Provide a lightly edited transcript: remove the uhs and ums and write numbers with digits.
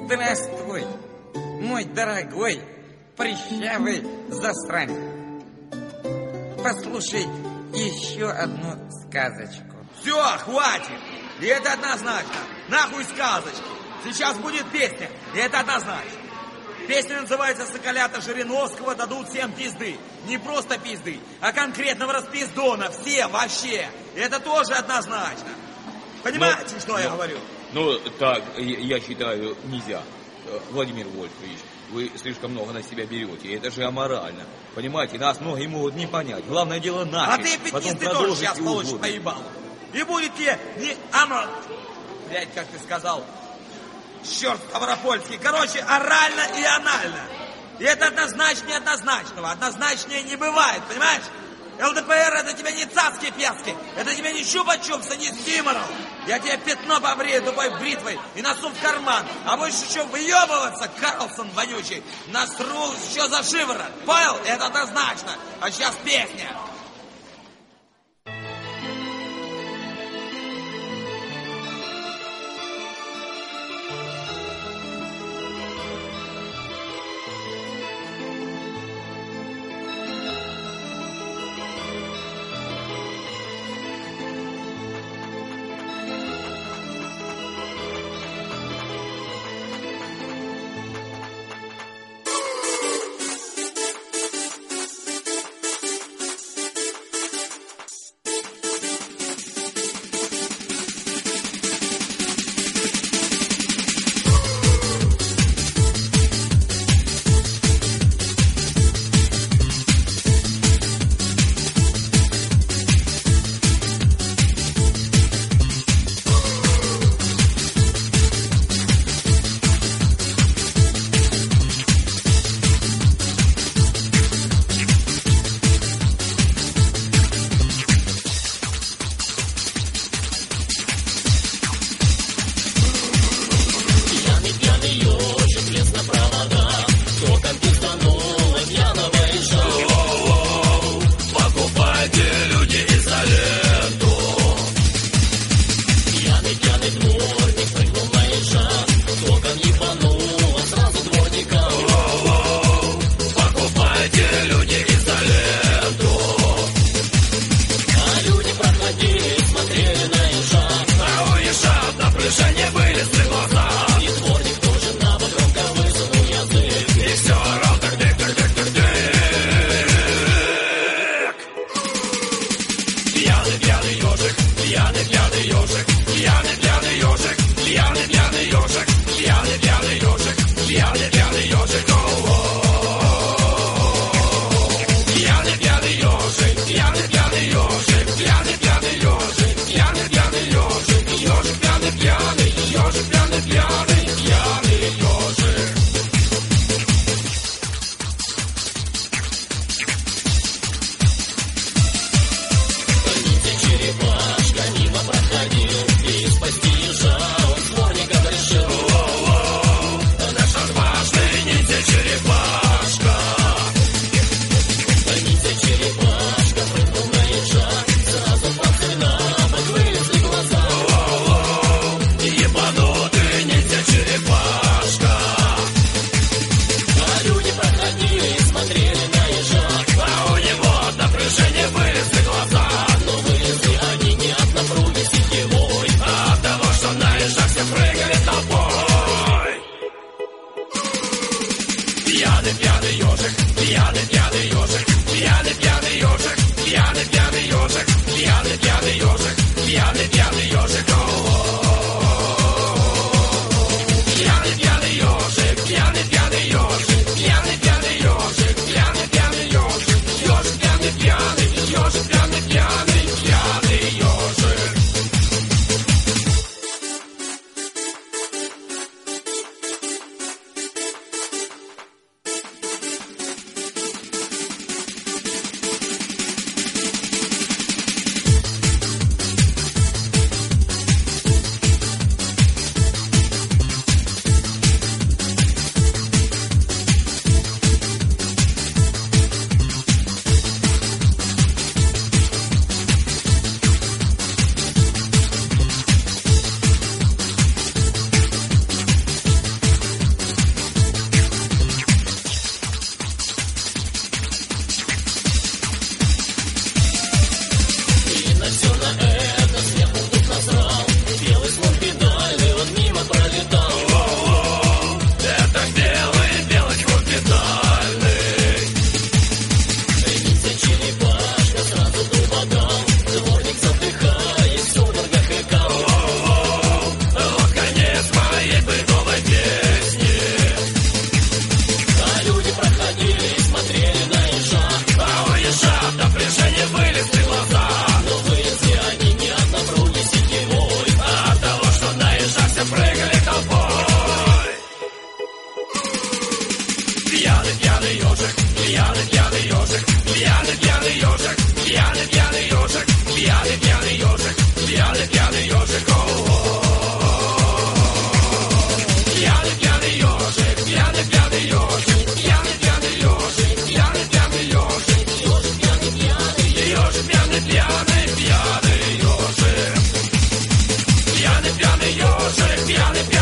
Здравствуй, мой дорогой прыщавый засранец. Послушай еще одну сказочку. Все, хватит. И это однозначно. Нахуй сказочки. Сейчас будет песня. И это однозначно. Песня называется «Соколята Жириновского дадут всем пизды». Не просто пизды, а конкретного распиздона. Все, вообще. И это тоже однозначно. Понимаете, что я говорю? Ну, так, я считаю, нельзя. Владимир Вольфович, вы слишком много на себя берете. Это же аморально. Понимаете, нас многие могут не понять. Главное дело начать. А ты, пятнистый, тоже сейчас получишь поебало. И будет тебе не оно... Блядь, как ты сказал... Черт, Ставропольский. Короче, орально и анально. И это однозначно однозначного. Однозначнее не бывает, понимаешь? ЛДПР это тебе не цацки пески. Это тебе не чупа-чупсы, не стиморал. Я тебе пятно побрею тупой бритвой и насу в карман. А будешь еще выебываться, Карлсон вонючий, насру еще за шиворот. Понял? Это однозначно. А сейчас песня. Черепашка мимо проходил и спасти Человек пьяный,